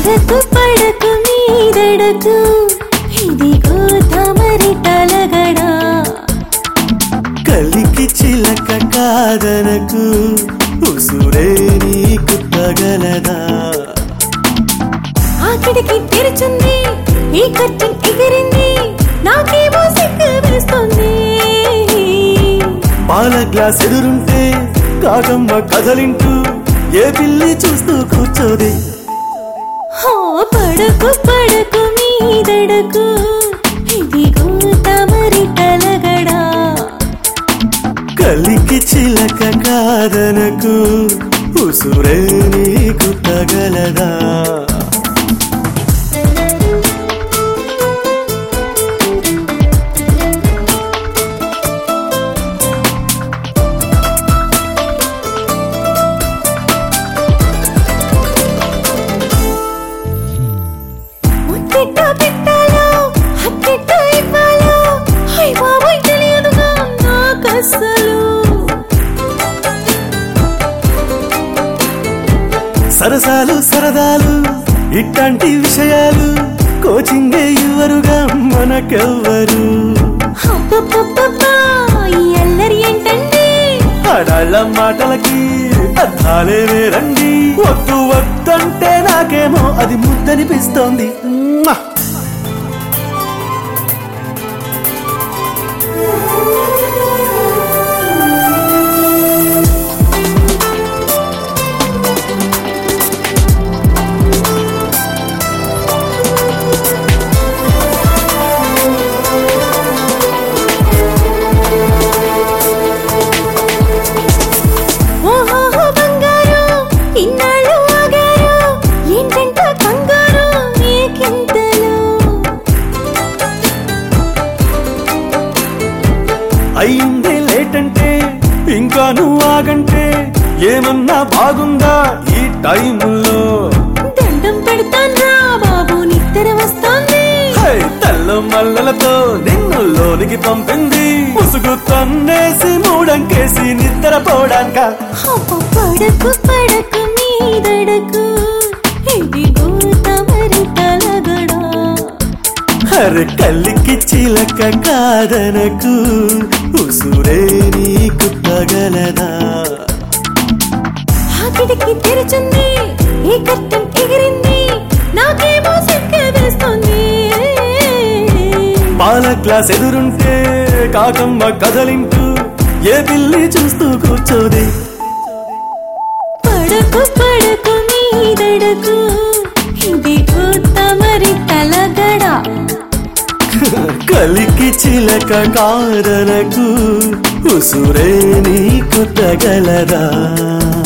పడకు పడకు మీదడకు ఇదిగో తమరి తలగడా కలికి చిలక కాదనకు ఉసురే నీకు తగలదా ఆ కిటికీ తెరిచింది ఈ కర్టెన్ ఎగిరింది నాకేమో సిగ్గు వేస్తుంది పాల గ్లాస్ ఎదురుంటే కాకమ్మ కదలింటూ ఏ పిల్లి చూస్తూ కూర్చోది పడకు పడకు మీదడకు ఇదిగో తమరి తలగడా కలికి చిలక కాదనకు ఉసురే నీకు తగలదా పెట్టాలో హక్కెట్టో ఇవ్వాలో హై బాబోయ్ తెలియదుగా నాకసలు సరసాలు సరదాలు ఇట్లాంటి విషయాలు కోచింగే ఇవ్వరుగా మనకెవ్వరు ఈ అల్లరి ఏంటండి ఆడాళ్ళ మాటలకి అర్థాలే వేరండి వద్దు వద్దంటే నాకేమో అది ముద్దనిపిస్తోంది అయిందే లేటంటే ఇంకా నువ్వు ఆగంటే ఏమన్నా బాగుందా ఈ టైంలో దండం పెడతాన్రా బాబు నిద్ర వస్తోంది తెల్ల మల్లలతో నిన్ను లోనికి పంపింది ముసుగు తన్నేసి మూడంకేసి నిద్రపోడాక పడకు పడకు మీదడకు ఇదిగో తమరి తలగడా అరే కలికి చిలక కాదనకు ఉసురే నీకు తగలదా ఆ కిటికీ తెరిచింది ఈ కర్టెన్ ఎగిరింది నాకేమో సిగ్గు వేస్తుంది పాల గ్లాస్ ఎదురుంటే కాకమ్మ కదలింటూ ఏ పిల్లి చూస్తూ కూర్చోది పడకు పడకు మీదడకు ఇదిగో తమరి తలగడా కలికి చిలక కాదనకు ఉసురే నీకు తగలదా